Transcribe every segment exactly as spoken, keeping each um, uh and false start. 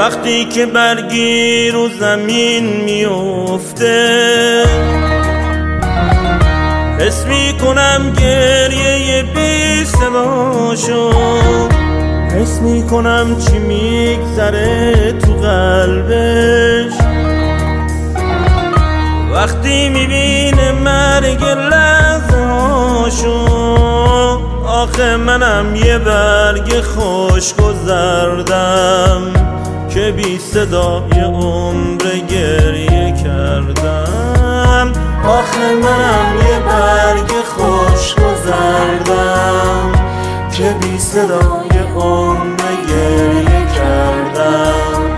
وقتی که برگی رو زمین میفته حس میکنم گریه بی صداشو، حس میکنم چی میگذره تو قلبش وقتی میبینه مرگ لحظه هاشو. آخه منم یه برگ خشک و زردم که بی صدای عمر گریه کردم. آخه منم یه برگ خشک و زردم که بی صدای عمر گریه کردم.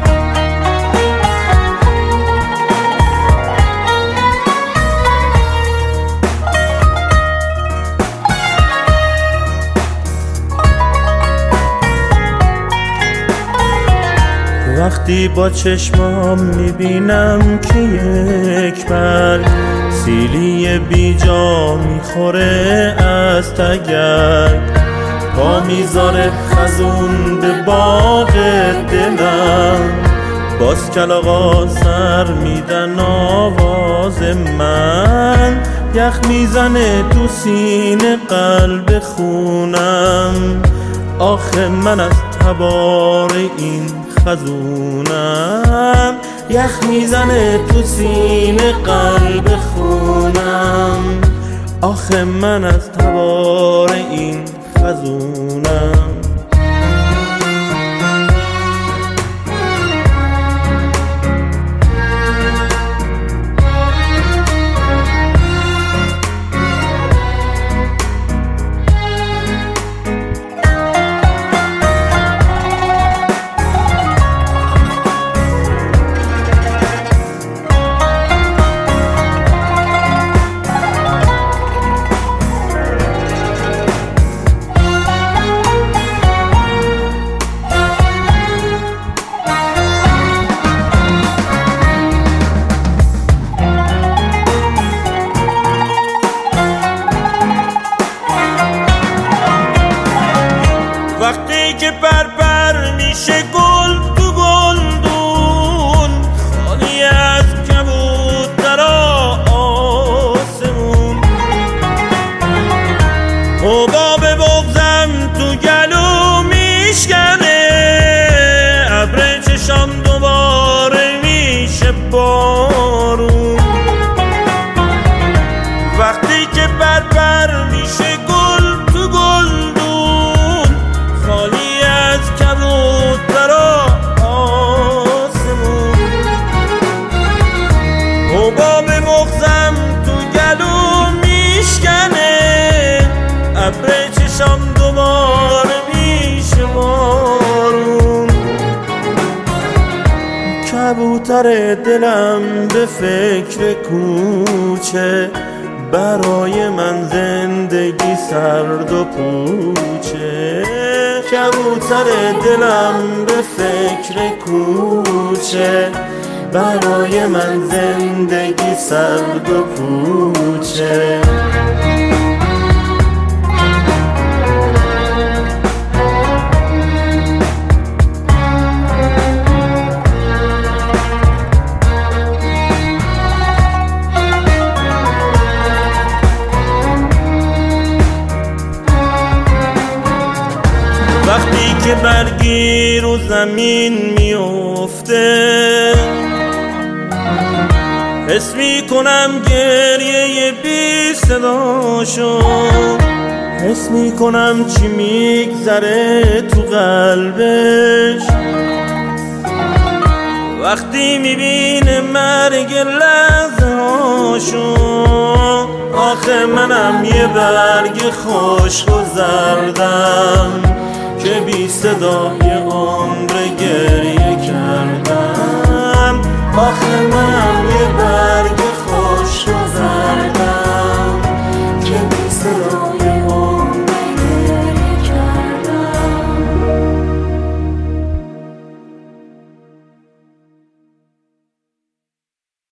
وقتی با چشمام میبینم که یک برگ سیلی بی جا میخوره از تگرگ، پا میذاره خزون به باغ دلم، باز کلاغا سر میدن آواز من، یخ میزنه تو سینه قلب خونم. آخه من از تبار این خزونم، یخ میزنه تو سینه قلب خونم. آخه من از تبار این خزونم. وقتی که پرپر میشه گل تو گلدون، خالی از کبوترها آسمون، حباب بغضم تو گلو میشکنه، ابر چشام دوباره میشه بارون. وقتی که پرپر میشه گل تو گلدون، خالی از کبوترها آسمون، حباب مغزم تو گلو میشکنه، ابر چشام دوباره میشه بارون. کبوتر دلم به فکر کوچه، برای من زندگی سرد و پوچه. کبوتر دلم به فکر کوچه، برای من زندگی سرد و پوچه. وقتی که برگی رو زمین میفته حس میکنم گریه بی صداشو، حس میکنم چی میگذره تو قلبش وقتی میبینه مرگ لحظه هاشو. آخه منم یه برگ خشک و زردم که بی صدای عمر گریه